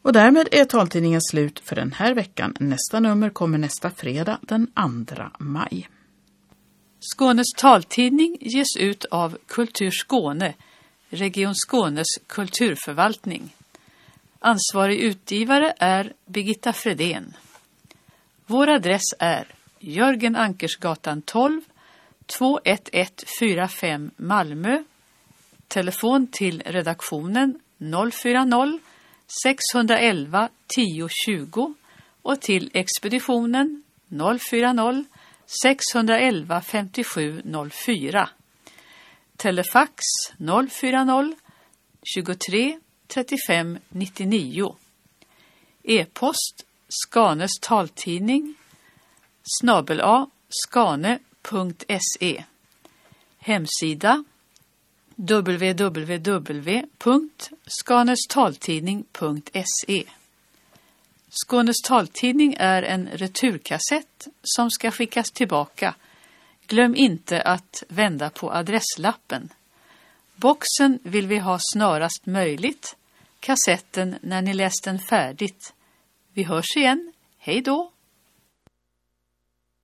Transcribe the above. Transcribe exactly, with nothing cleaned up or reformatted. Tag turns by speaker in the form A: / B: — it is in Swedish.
A: Och därmed är taltidningen slut för den här veckan. Nästa nummer kommer nästa fredag den andra maj.
B: Skånes taltidning ges ut av Kultur Skåne, Region Skånes kulturförvaltning. Ansvarig utgivare är Birgitta Fredén. Vår adress är Jörgen Ankersgatan tolv, två ett ett fyra fem Malmö. Telefon till redaktionen noll fyra noll sex ett ett tio tjugo och till expeditionen noll fyra noll sex ett ett fem sju noll fyra. Telefax noll fyra noll tjugotre trettiofem nittionio. E-post Skanes taltidning snabel a skane punkt se. Hemsida w w w punkt skanestaltidning punkt se. Skånes taltidning är en returkassett som ska skickas tillbaka. Glöm inte att vända på adresslappen. Boxen vill vi ha snarast möjligt. Kassetten när ni läst den färdigt. Vi hörs igen. Hej då!